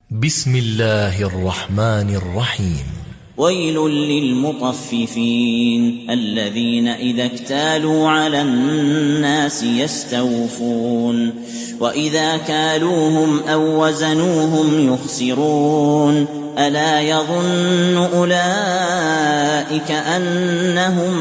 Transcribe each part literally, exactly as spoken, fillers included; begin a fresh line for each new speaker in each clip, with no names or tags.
بسم الله الرحمن الرحيم.
ويل للمطففين الذين إذا اكتالوا على الناس يستوفون وإذا كالوهم أو وزنوهم يخسرون ألا يظن أولئك أنهم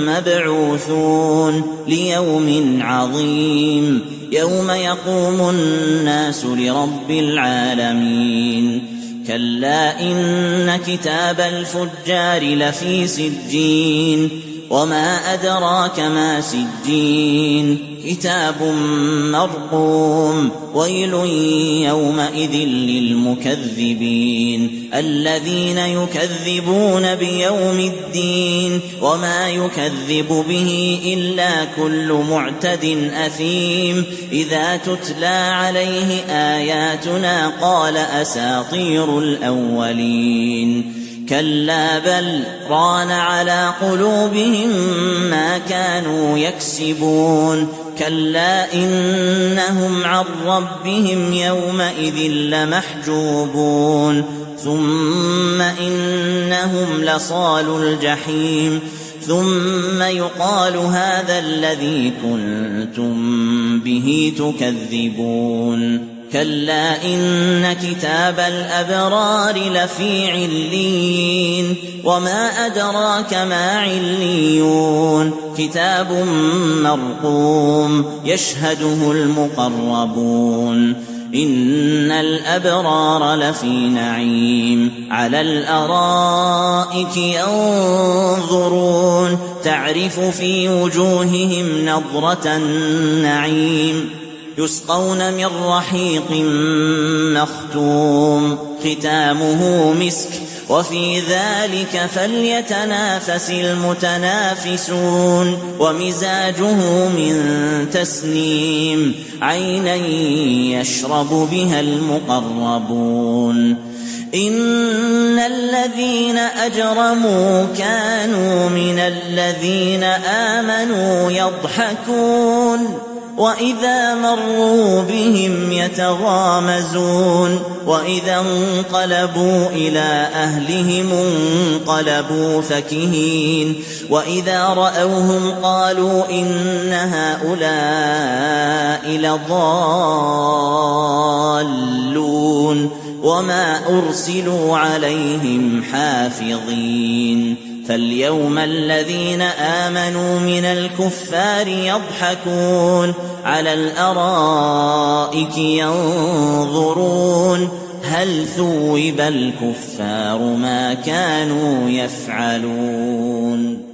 مبعوثون ليوم عظيم يوم يقوم الناس لرب العالمين كلا إن كتاب الفجار لفي سجين وما أدراك ما سجين كتاب مرقوم ويل يومئذ للمكذبين الذين يكذبون بيوم الدين وما يكذب به إلا كل معتد أثيم إذا تتلى عليه آياتنا قال أساطير الأولين كلا بل ران على قلوبهم ما كانوا يكسبون كلا إنهم عن ربهم يومئذ لمحجوبون ثم إنهم لصالو الجحيم ثم يقال هذا الذي كنتم به تكذبون كلا إن كتاب الأبرار لفي عليين وما أدراك ما عليون كتاب مرقوم يشهده المقربون إن الأبرار لفي نعيم على الأرائك ينظرون تعرف في وجوههم نضرة النعيم يسقون من رحيق مختوم ختامه مسك وفي ذلك فليتنافس المتنافسون ومزاجه من تسنيم عينا يشرب بها المقربون إن الذين أجرموا كانوا من الذين آمنوا يضحكون وإذا مروا بهم يتغامزون وإذا انقلبوا إلى أهلهم انقلبوا فكهين وإذا رأوهم قالوا إن هؤلاء لضالون وما أرسلوا عليهم حافظين فاليوم الذين آمنوا من الكفار يضحكون على الأرائك ينظرون هل ثوب الكفار ما كانوا يفعلون.